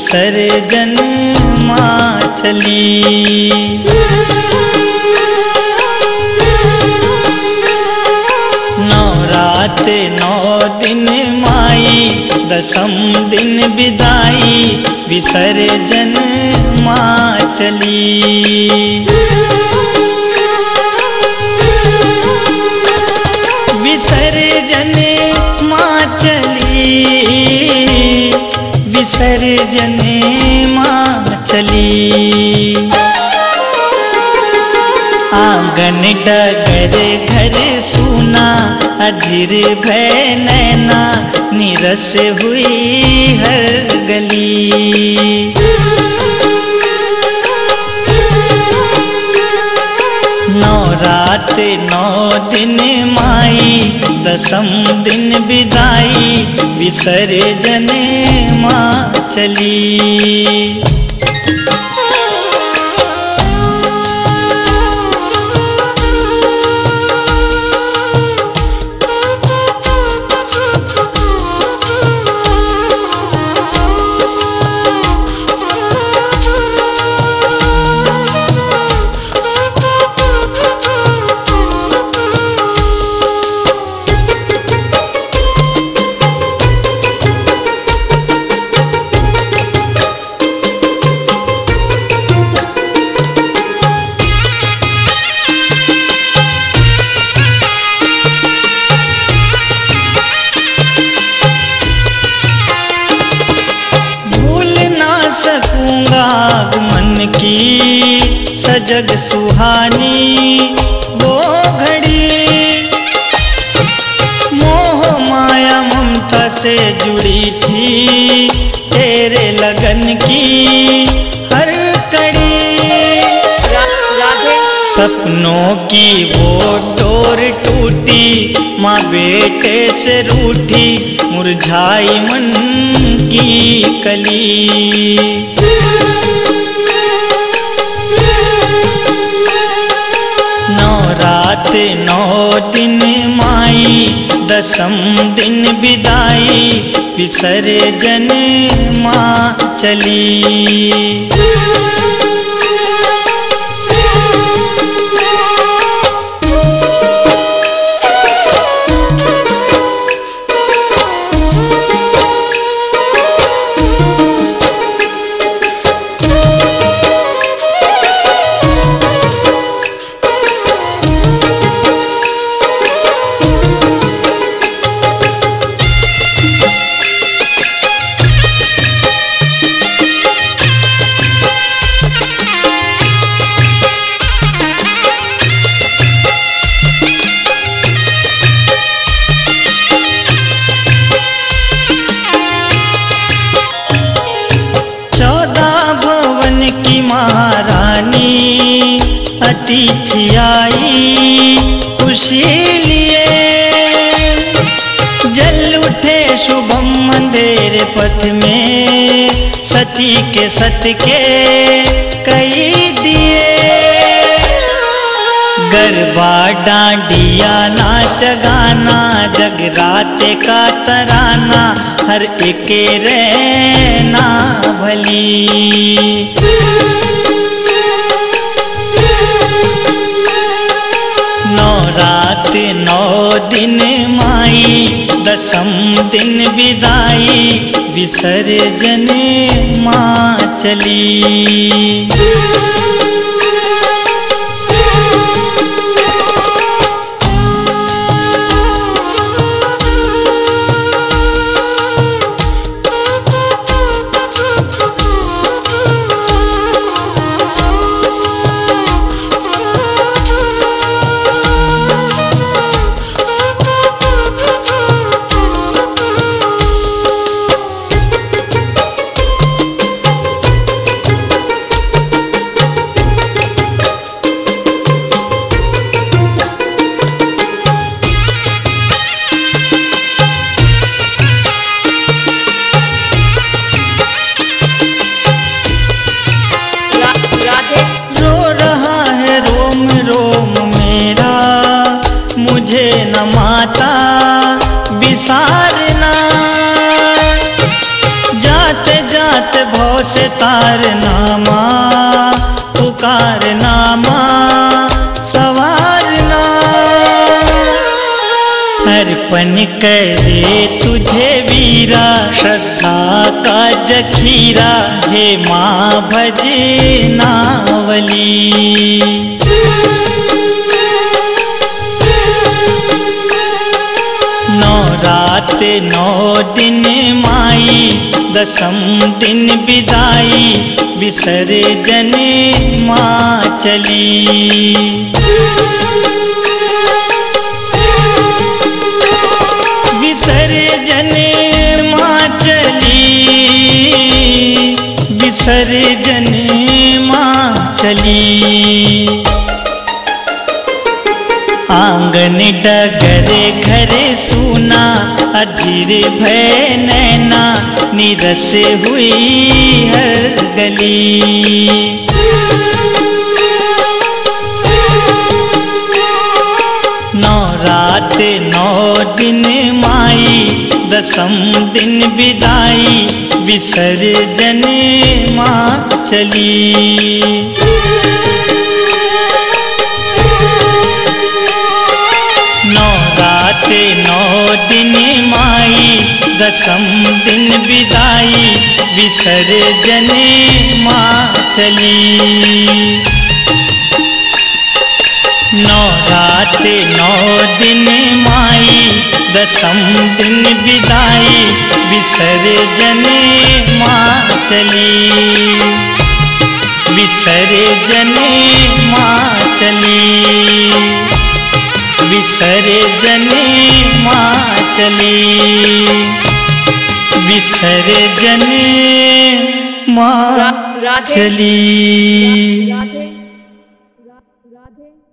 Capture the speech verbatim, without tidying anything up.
विसर्जन माँ चली। नौ रात नौ दिन माई, दसम दिन विदाई, विसर्जन माँ चली। विसर्जन माँ चली, विसर्जन माँ चली। आंगन डगर घर सूना, अधीर भय नैना, निरस हुई हर गली। नौ रात नौ दिन माई, दसम दिन विदाई, विसर्जन माँ चली। सकूंगा मन की सजग सुहानी वो घड़ी, मोह माया ममता से जुड़ी थी तेरे लगन की हर कड़ी। सपनों की वो डोर टूटी, माँ बेटे से रूठी, मुरझाई मन की कली। नौ रात नौ दिन माई, दसम दिन विदाई, विसर्जन माँ चली। महारानी अतिथि आई खुशी लिए, जल उठे शुभम अंधेरे पथ में, सती के सत के कई दिए। गरबा डांडिया नाच गाना, जगराते का तराना, हर एक रहना भली। नौ रात नौ दिन माई, दसम दिन विदाई, विसर्जन माँ चली। भव से तारना माँ, पुकारना माँ, सवारना। अर्पण करे तुझे वीरा, श्रद्धा का जखीरा, हे माँ भजनावली। नौ रात नौ दिन माई, दसम दिन विदाई, विसर्जन माँ चली। विसर्जन माँ चली, विसर्जन माँ चली। आंगन डगर घर सूना, अधीर भय नैना, निरस हुई हर गली। नौ रात नौ दिन माई, दसम दिन विदाई, विसर्जन माँ चली। नौ रात नौ दिन माई, दसम दिन विदाई, विसर्जन माँ चली। नौ रात नौ दिन माई, दसम दिन विदाई, विसर्जन माँ चली। विसर्जन माँ चली, विसर्जन माँ चली, विसर्जन माँ चली। राधे राधे राधे।